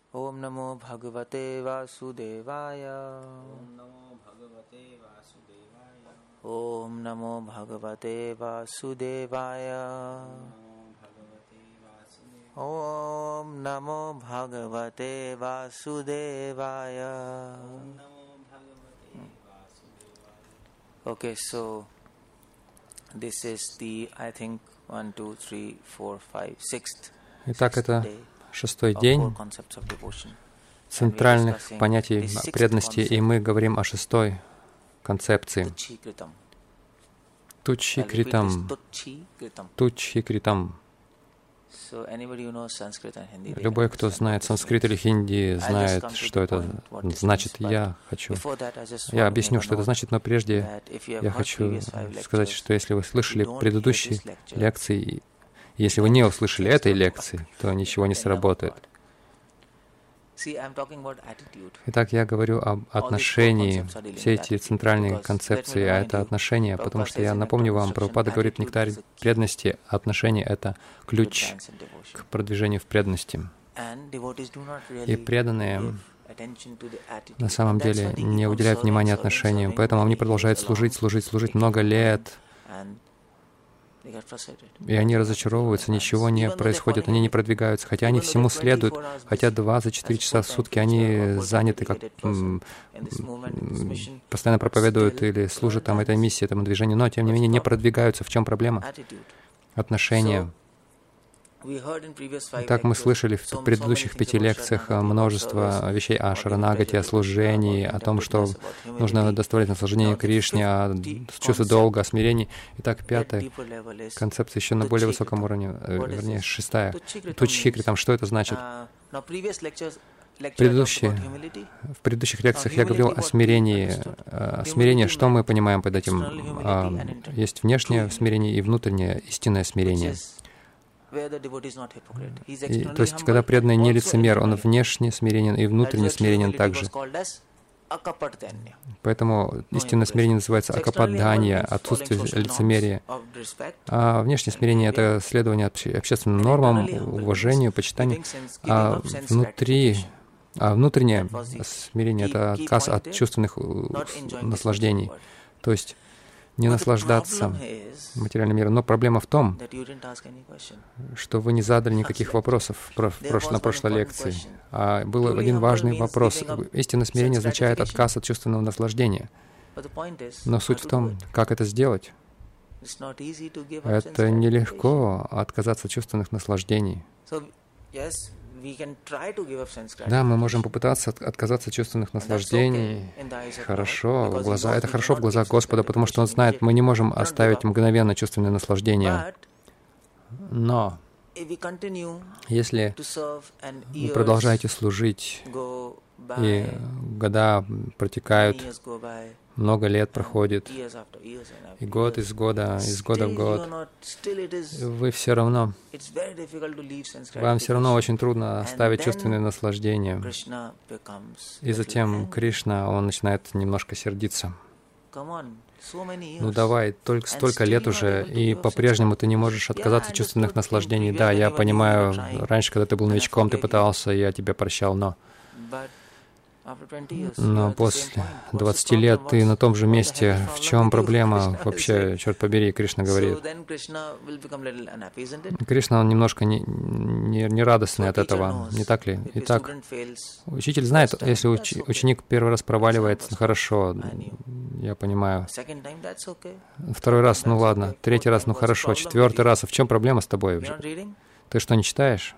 Om Namo Bhagavate Vasudevaya. Om Namo Bhagavate Vasudevaya. Om Namo Bhagavate Vasudevaya. Okay, so this is the, I think, 1, 2, 3, 4, 5, 6th. Итак, это шестой день центральных понятий преданности, и мы говорим о шестой концепции. Туччи-критам. Туччи-критам. Любой, кто знает санскрит или хинди, знает, что это значит. Я объясню, что это значит, но прежде я хочу сказать, что если вы слышали предыдущие лекции, если вы не услышали этой лекции, то ничего не сработает. Итак, я говорю об отношении, все эти центральные концепции, а это отношения, потому что я напомню вам, Прабхупада говорит в «Нектаре преданности», отношения — это ключ к продвижению в преданности. И преданные на самом деле не уделяют внимания отношениям, поэтому они продолжают служить много лет, и они разочаровываются, ничего не происходит, они не продвигаются, хотя они всему следуют, хотя 24 часа в сутки они заняты, как постоянно проповедуют или служат там этой миссии, этому движению, но тем не менее не продвигаются. В чем проблема? Отношения. Так мы слышали в предыдущих 5 лекциях множество вещей о шаранагати, о служении, о том, что нужно доставлять наслаждение Кришне, о чувстве долга, о смирении. Итак, 5-я концепция еще на более высоком уровне, вернее, 6-я. Туччи-критам, что это значит? В предыдущих лекциях я говорил о смирении. Смирение, что мы понимаем под этим? Есть внешнее смирение и внутреннее истинное смирение. То есть, когда преданный не лицемер, он внешне смиренен и внутренне смиренен также. Поэтому истинное смирение называется акападханья, отсутствие лицемерия. А внешнее смирение — это следование общественным нормам, уважению, почитанию. А внутреннее смирение — это отказ от чувственных наслаждений. То есть не наслаждаться материальным миром. Но проблема в том, что вы не задали никаких вопросов на прошлой лекции. А был один важный вопрос. Истинное смирение означает отказ от чувственного наслаждения. Но суть в том, как это сделать. Это нелегко отказаться от чувственных наслаждений. Да, мы можем попытаться отказаться от чувственных наслаждений. Хорошо, это хорошо в глазах Господа, потому что Он знает, мы не можем оставить мгновенно чувственные наслаждения. Но если вы продолжаете служить, и года протекают, много лет проходит, и год из года в год, вам все равно очень трудно оставить чувственные наслаждения. И затем Кришна, Он начинает немножко сердиться. Ну давай, только столько лет уже, и по-прежнему ты не можешь отказаться от чувственных наслаждений. Да, я понимаю, раньше, когда ты был новичком, ты пытался, я тебя прощал, но после 20 лет ты на том же месте. В чем проблема? Вообще, черт побери, Кришна говорит. Кришна, он немножко не радостный от этого, не так ли? Итак, учитель знает, если ученик первый раз проваливается, хорошо, я понимаю. Второй раз, ну ладно. Третий раз, ну хорошо. Четвертый раз, а в чем проблема с тобой? Ты что, не читаешь?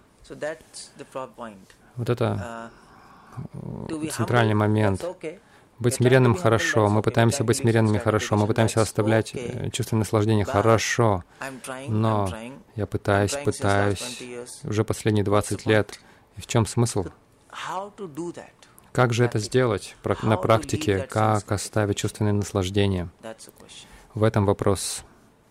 Вот это центральный момент. Быть смиренным — хорошо. Мы пытаемся быть смиренными — хорошо. Мы пытаемся оставлять чувственное наслаждение — хорошо. Но я пытаюсь уже последние 20 лет. И в чем смысл? Как же это сделать на практике? Как оставить чувственное наслаждение? В этом вопрос.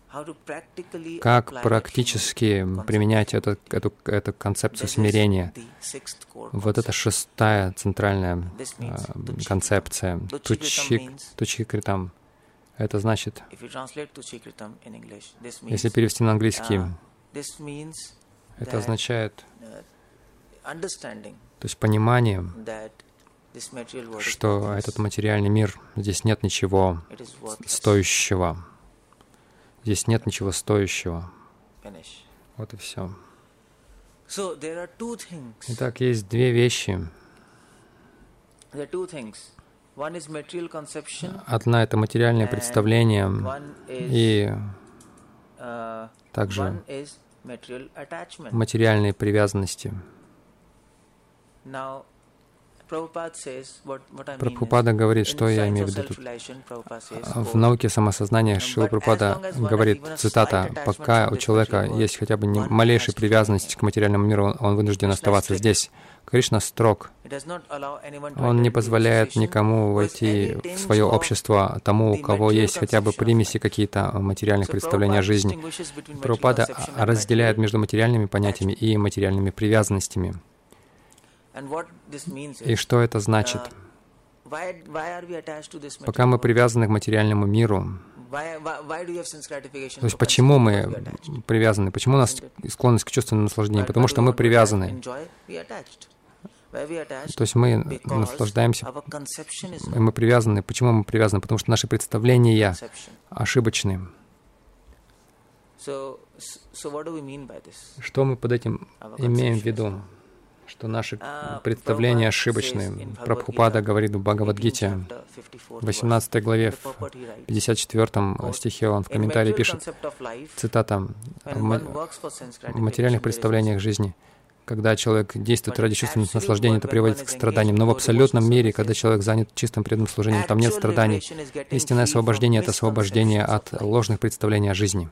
Как практически применять эту концепцию смирения? Вот это 6-я центральная концепция. Туччи-критам. Это значит, если перевести на английский, это означает То есть понимание, что этот материальный мир, здесь нет ничего стоящего. Здесь нет ничего стоящего. Вот и все. Итак, есть две вещи. Одна — это материальное представление, и также материальные привязанности. Прабхупада говорит, что я имею в виду тут. В науке самосознания Шрила Прабхупада говорит, цитата, «Пока у человека есть хотя бы малейшая привязанность к материальному миру, он вынужден оставаться здесь». Кришна строг. Он не позволяет никому войти в свое общество, тому, у кого есть хотя бы примеси какие-то материальных представлений о жизни. Прабхупада разделяет между материальными понятиями и материальными привязанностями. И что это значит? Пока мы привязаны к материальному миру, то есть почему мы привязаны? Почему у нас склонность к чувственному наслаждению? Потому что мы привязаны. То есть мы наслаждаемся, и мы привязаны. Почему мы привязаны? Потому что наши представления ошибочны. Что мы под этим имеем в виду? Что наши представления ошибочны. Прабхупада говорит в Бхагавад-гите, в 18 главе, в 54 стихе, он в комментарии пишет, цитата, «В материальных представлениях жизни, когда человек действует ради чувственных наслаждений, это приводит к страданиям. Но в абсолютном мире, когда человек занят чистым преданным служением, там нет страданий. Истинное освобождение — это освобождение от ложных представлений о жизни.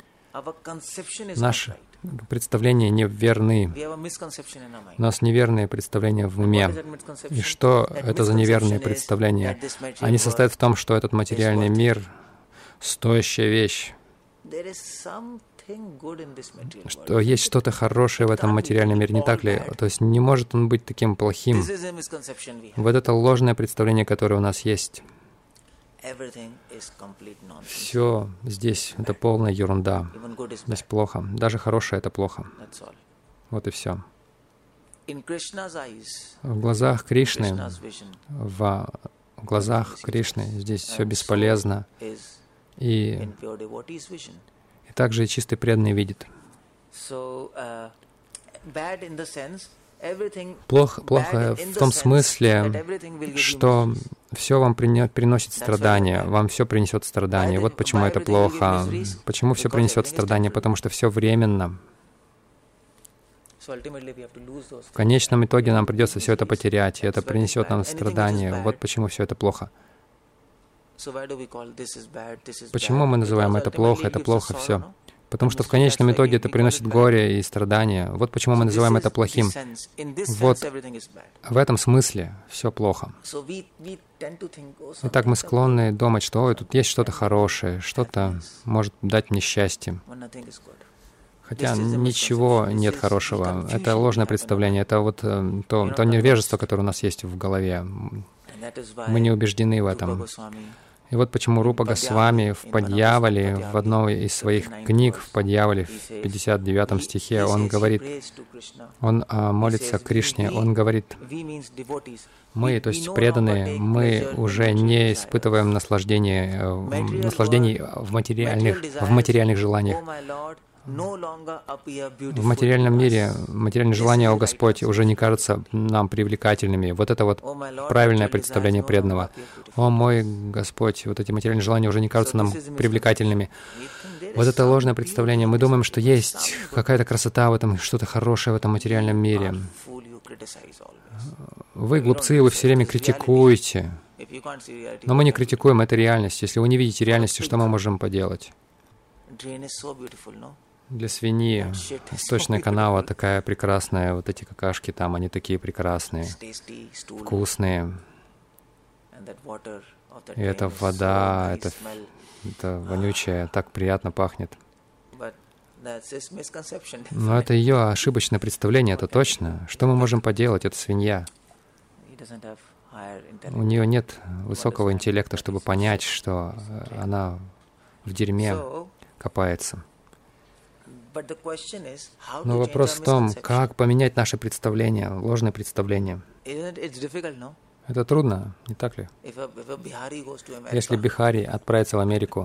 Наши представления неверны. У нас неверные представления в уме. И что это за неверные представления? Они состоят в том, что этот материальный мир — стоящая вещь, что есть что-то хорошее в этом материальном мире, не так ли? То есть не может он быть таким плохим. Вот это ложное представление, которое у нас есть. Все здесь — это полная ерунда. Здесь плохо. Даже хорошее — это плохо. Вот и все. В глазах Кришны, в глазах Кришны здесь все бесполезно. И также и чистый преданный видит. Плохо в том смысле, что все вам приносит страдания, вам все принесет страдания. Вот почему это плохо. Почему все принесет страдания? Потому что все временно. В конечном итоге нам придется все это потерять, и это принесет нам страдания. Вот почему все это плохо. Почему мы называем это плохо все? Потому что в конечном итоге это приносит горе и страдания. Вот почему мы называем это плохим. Вот в этом смысле все плохо. Итак, мы склонны думать, что «Ой, тут есть что-то хорошее, что-то может дать мне счастье». Хотя ничего нет хорошего. Это ложное представление, это вот то невежество, которое у нас есть в голове. Мы не убеждены в этом. И вот почему Рупа Госвами в Падьявале, в одной из своих книг в Падьявале, в 59 стихе, он говорит, он молится к Кришне, он говорит, мы, то есть преданные, мы уже не испытываем наслаждений в материальных желаниях. В материальном мире материальные желания, о Господь, уже не кажутся нам привлекательными. Вот это вот правильное представление преданного. О мой Господь, вот эти материальные желания уже не кажутся нам привлекательными. Вот это ложное представление. Мы думаем, что есть какая-то красота в этом, что-то хорошее в этом материальном мире. Вы, глупцы, вы все время критикуете. Но мы не критикуем, это реальность. Если вы не видите реальности, что мы можем поделать? Для свиньи сточная канава такая прекрасная, вот эти какашки там, они такие прекрасные, вкусные. И эта вода, это вонючая, так приятно пахнет. Но это ее ошибочное представление, это точно. Что мы можем поделать? Это свинья. У нее нет высокого интеллекта, чтобы понять, что она в дерьме копается. Но вопрос в том, как поменять наше представление, ложное представление. Это трудно, не так ли? Если Бихари отправится в Америку,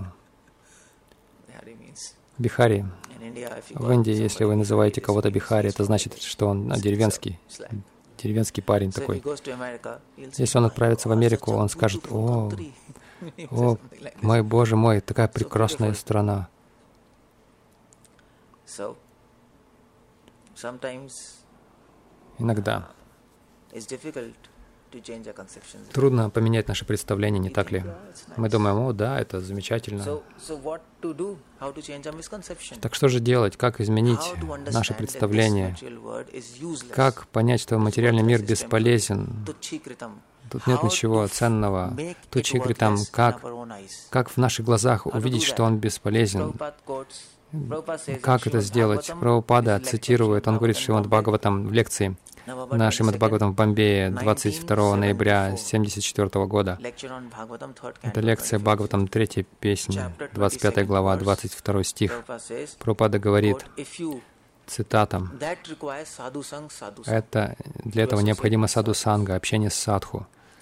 Бихари, в Индии, если вы называете кого-то Бихари, это значит, что он деревенский парень такой. Если он отправится в Америку, он скажет: о, мой Боже мой, такая прекрасная страна. Иногда трудно поменять наше представление, не так ли? Мы думаем: о, да, это замечательно. Так что же делать? Как изменить наше представление? Как понять, что материальный мир бесполезен? Тут нет ничего ценного. Тучикритам, как в наших глазах увидеть, что он бесполезен? Как это сделать? Прабхупада цитирует, он говорит в Шримад Бхагаватам в лекции на Шримад Бхагаватам в Бомбее 22 ноября 1974 года. Это лекция Бхагаватам 3 песня, 25 глава, 22 стих. Прабхупада говорит, цитата, для этого необходимо саду-санга, общение с садху.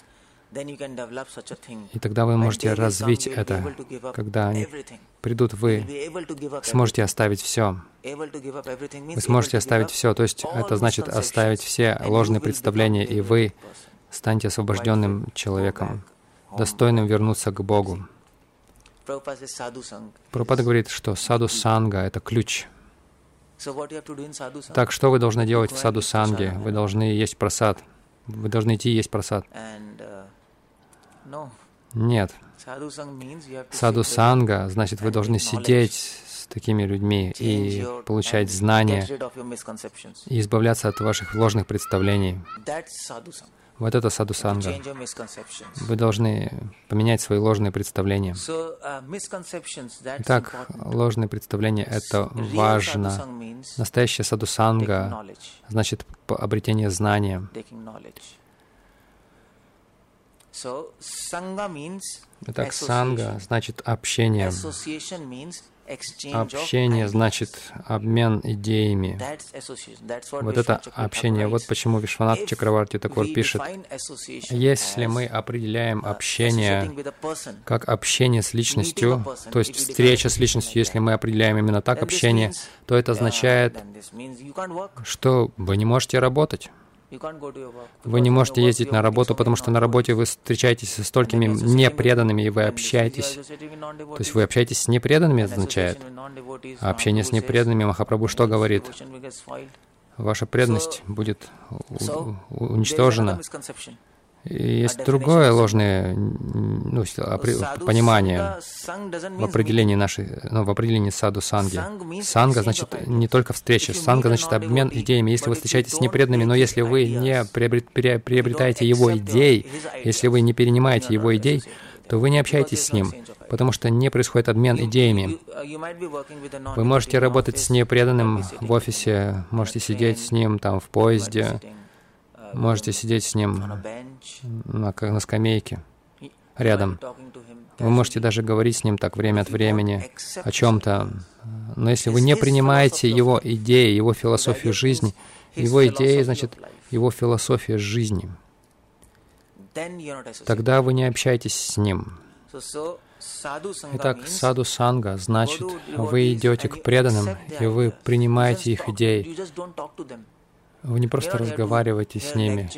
И тогда вы можете развить это. Когда они придут, вы сможете оставить все. Вы сможете оставить все. То есть это значит оставить все ложные представления, и вы станете освобожденным человеком, достойным вернуться к Богу. Прабхупада говорит, что саду-санга — это ключ. Так, что вы должны делать в саду-санге? Вы должны есть прасад. Вы должны идти есть прасад. Нет. Саду-санга значит, вы должны сидеть с такими людьми и получать знания, и избавляться от ваших ложных представлений. Вот это саду-санга. Вы должны поменять свои ложные представления. Итак, ложные представления — это важно. Настоящая саду-санга значит обретение знания. Итак, санга значит общение. Общение значит обмен идеями. Вот это общение. Вот почему Вишванат Чакраварти Такур пишет: если мы определяем общение как общение с личностью, то есть встреча с личностью, если мы определяем именно так общение, то это означает, что вы не можете работать. Вы не можете ездить на работу, потому что на работе вы встречаетесь со столькими непреданными, и вы общаетесь. То есть вы общаетесь с непреданными, означает. А общение с непреданными, Махапрабху что говорит? Ваша преданность будет уничтожена. И есть другое ложное понимание в определении в определении саду-санги. Санга значит не только встреча, санга значит обмен идеями. Если вы встречаетесь с непреданными, но если вы не приобретаете его идей, если вы не перенимаете его идей, то вы не общаетесь с ним, потому что не происходит обмен идеями. Вы можете работать с непреданным в офисе, можете сидеть с ним там в поезде, можете сидеть с ним на скамейке рядом. Вы можете даже говорить с ним так время от времени о чем-то. Но если вы не принимаете его идеи, его философию жизни, его идеи, значит, его философия жизни, тогда вы не общаетесь с ним. Итак, саду-санга значит, вы идете к преданным, и вы принимаете их идеи. Вы не просто разговариваете с ними.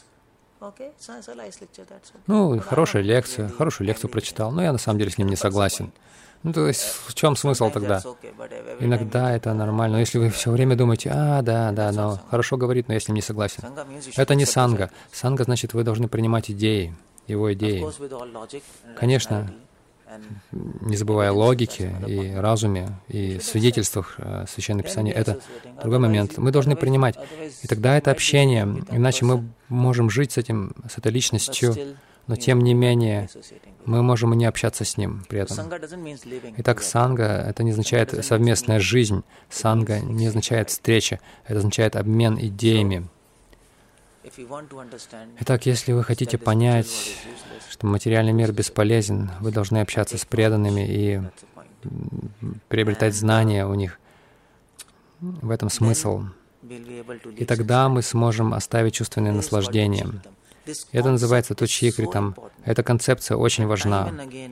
Ну, хорошую лекцию прочитал, но я на самом деле с ним не согласен. Ну, то есть, в чем смысл тогда? Иногда это нормально. Но если вы все время думаете: да, но хорошо говорит, но я с ним не согласен. Это не санга. Санга значит, вы должны принимать идеи, его идеи. Конечно, не забывая логики и разуме, и свидетельствах Священного Писания, это другой момент. Мы должны принимать. И тогда это общение. Иначе мы можем жить с этой личностью, но тем не менее мы можем и не общаться с ним при этом. Итак, санга — это не означает совместная жизнь. Санга не означает встреча. Это означает обмен идеями. Итак, если вы хотите понять, что материальный мир бесполезен, вы должны общаться с преданными и приобретать знания у них. В этом смысл. И тогда мы сможем оставить чувственное наслаждение. Это называется тучикритам. Эта концепция очень важна.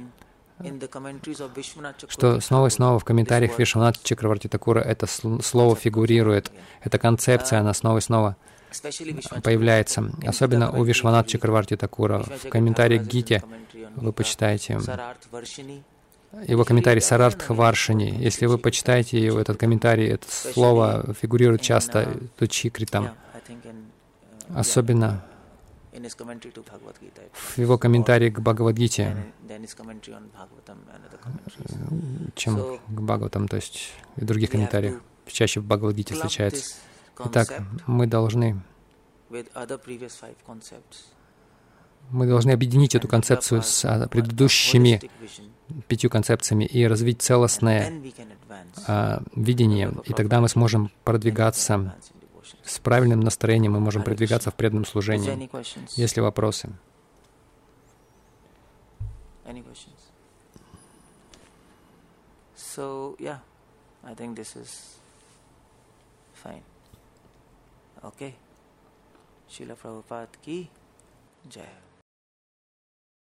Что снова и снова в комментариях Вишванатха Чакраварти Такура это слово фигурирует. Эта концепция, она снова и снова появляется. Особенно у Вишванатха Чакраварти Такура. В комментарии к Гите вы почитаете его комментарий Сарартха Варшини. Если вы почитаете этот комментарий, это слово фигурирует часто тучикритам. Особенно в его комментарии к Бхагавад-гите, чем к Бхагаватам, то есть в других комментариях. Чаще в Бхагавад-гите встречается. Итак, мы должны объединить эту концепцию с предыдущими 5 концепциями и развить целостное видение, и тогда мы сможем продвигаться с правильным настроением, мы можем продвигаться в преданном служении. Есть ли вопросы? So, yeah, I think this is fine. Okay. Srila Prabhupada ki Jai.